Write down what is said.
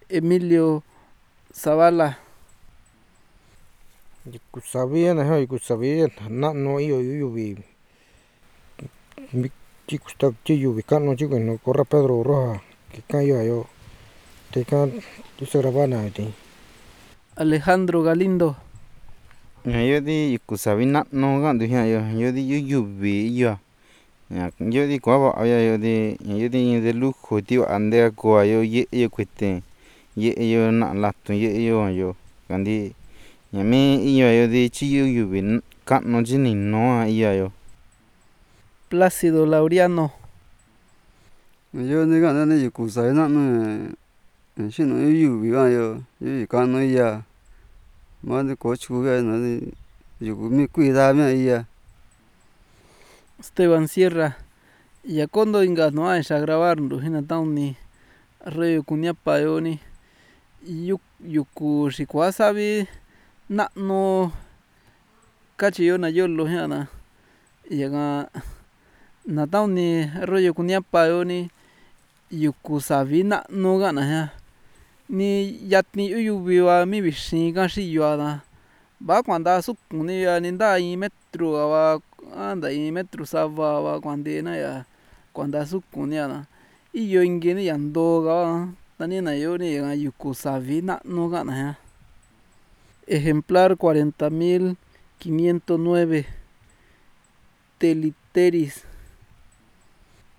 Emilio Zavala. Yuku savi na ha yuku savi na no iyo yuvi chiku sta chi yuvi kano chiku no corra Pedro Roja que cayó yo te can tu se grabana ti Alejandro Galindo. Yo di yuku savi na'nu ka'antu ji'an yo di yuvi iyo yo di ko'a va'a yo di in de lujo ti va'a ntee ko'a yo ye'e yo kuete ye'e yo na'a latun ye'e yo kandi ñame iyo yo di chi yuvi ka'nu chi ninu iyo yo. Plácido Laureano. Yo ni ka'an ni yuku savi na'nu xino yuvi ka'an yo yuvi ka'nu iya mani ko chuku ni yuku mi kuii da'a iya. Esteban Sierra. Ya kondo inga no a grabar ndu hina tauni arroyo Kuniapa yo ni yuku xikua savi na'nu kachi yo na yolo jia'na yaga na tauni arroyo Kuniapa yo ni yuku savi na'nu ka'na ji'a ni yatni yuvi va mi vixi ka xiyo'a na va kuanda sukun ni ya ni nda in metro va a nda in metro sava va kuantena ya kuanda sukun ni'a na iyo inki ni ya ntoo ka va tani na yo ni yuku savi na'nu ka'na ji'a. Ejemplar 40.509 Teliteris.